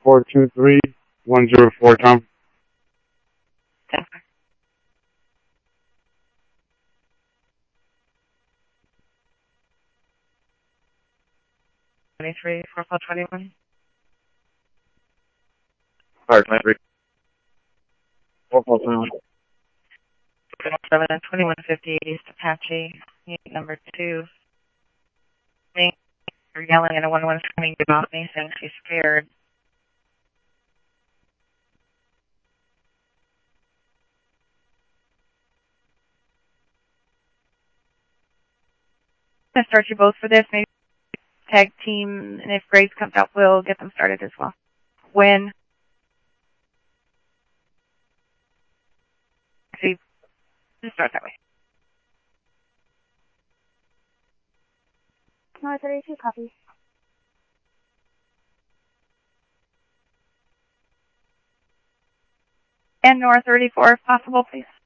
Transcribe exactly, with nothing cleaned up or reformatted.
four two three, one zero four, Tom. twenty-three, four four twenty-one. Fire twenty-three. four four twenty-one. seven and twenty-one fifty East Apache, unit number two. You're yelling at a one one coming to off me saying she's scared. I'm going to start you both for this. Maybe tag team, and if Grace comes out, we'll get them started as well. When? See, just start that way. North thirty-two, copy. And North thirty-four, if possible, please.